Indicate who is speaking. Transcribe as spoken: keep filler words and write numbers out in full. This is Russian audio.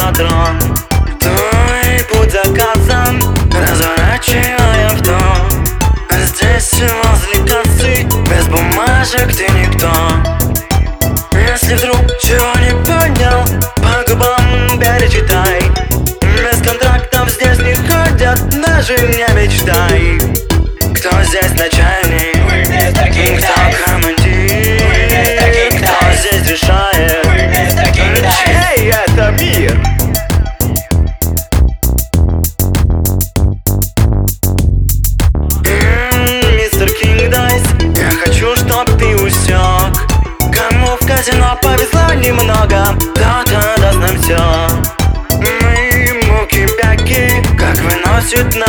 Speaker 1: патрон. Твой путь заказан, разворачивая в дом. Здесь возле кассы без бумажек ты никто. Если вдруг чего не понял, по губам перечитай. Без контрактов здесь не ходят, даже не мечтай. Кто здесь начальник? Кто командир? Кто здесь решает? Чей это мир? Мистер Кинг Дайс, я хочу, чтоб ты усек. Кому в казино повезло немного, кто-то даст нам все. Мы муки-пяки, как выносят на